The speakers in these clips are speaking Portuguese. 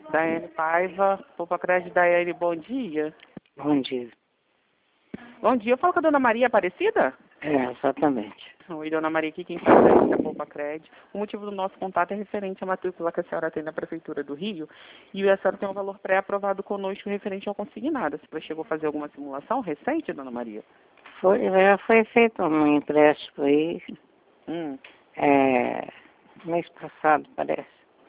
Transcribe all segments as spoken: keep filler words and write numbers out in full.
Daiane Paiva, Poupa Crédito. Daiane, bom dia. Bom dia. Bom dia, eu falo com a Dona Maria Aparecida? É, exatamente. Oi, Dona Maria, aqui quem fala é a Poupa Crédito. O motivo do nosso contato é referente à matrícula que a senhora tem na Prefeitura do Rio, e a senhora tem um valor pré-aprovado conosco referente ao consignado. A senhora chegou a fazer alguma simulação recente, Dona Maria? Foi, já foi feito um empréstimo aí, Hum. é, mês passado, parece.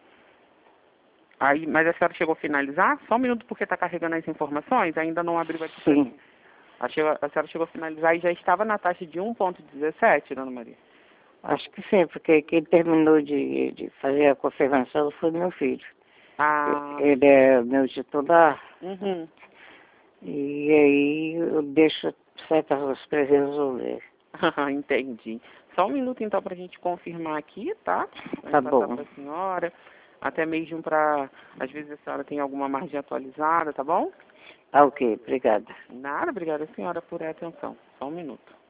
Aí, mas a senhora chegou a finalizar? Só um minuto, porque está carregando as informações, ainda não abriu aqui pra Sim. mim. A, chegou, a senhora chegou a finalizar e já estava na taxa de um vírgula dezessete, Dona Maria? Acho que sim, porque quem terminou de, de fazer a confirmação foi meu filho. Ah. Ele é meu titular. Uhum. E aí eu deixo certas coisas para ele resolver. Entendi. Só um minuto então para a gente confirmar aqui, tá? Tá bom. Para a senhora, até mesmo para, às vezes a senhora tem alguma margem atualizada, tá bom? Ah, ok, obrigada. Nada, obrigada senhora por a atenção. Só um minuto.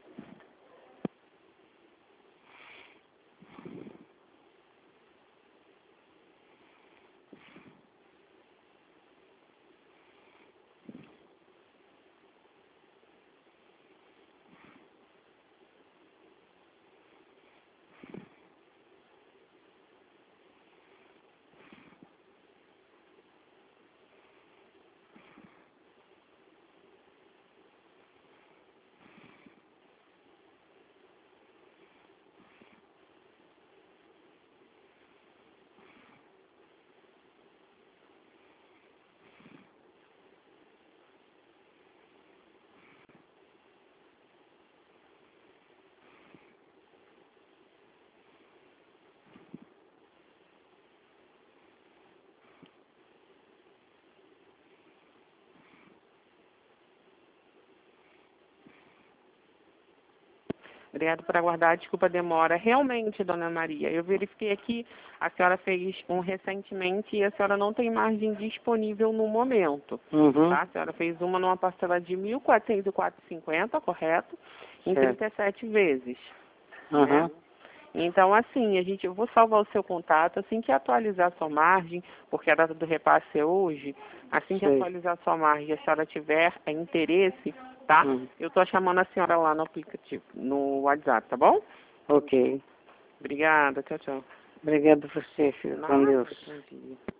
Obrigado por aguardar, desculpa a demora. Realmente, Dona Maria, eu verifiquei aqui, a senhora fez um recentemente e a senhora não tem margem disponível no momento. Uhum. Tá? A senhora fez uma numa parcela de mil quatrocentos e quatro reais e cinquenta centavos, correto? Em Certo. trinta e sete vezes. Uhum. Né? Então, assim, a gente, eu vou salvar o seu contato, assim que atualizar a sua margem, porque a data do repasse é hoje, assim que Sei. atualizar a sua margem, a senhora tiver interesse, tá? Uhum. Eu tô chamando a senhora lá no aplicativo, no WhatsApp, tá bom? Ok. Obrigada, tchau, tchau. Obrigado a você, filho. Com Nada, Deus. bom dia.